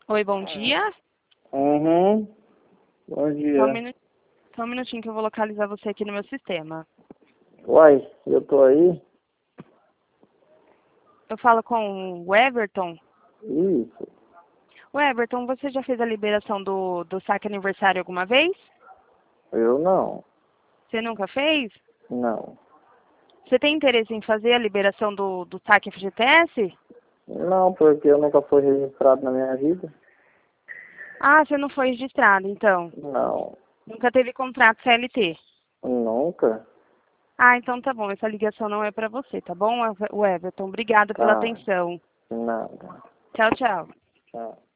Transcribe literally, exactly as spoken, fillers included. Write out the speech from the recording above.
Oi, bom dia. Uhum. Bom Só um dia. minu- só um minutinho que eu vou localizar você aqui no meu sistema. Uai, eu tô aí? Eu falo com o Everton. Isso. O Everton, você já fez a liberação do, do saque aniversário alguma vez? Eu não. Você nunca fez? Não. Você tem interesse em fazer a liberação do, do saque F G T S? Não, porque eu nunca fui registrado na minha vida. Ah, você não foi registrado, então. Não. Nunca teve contrato C L T. Nunca? Ah, então tá bom. Essa ligação não é pra você, tá bom, o Everton? Obrigada pela Tá. atenção. Nada. Tchau, tchau. Tchau.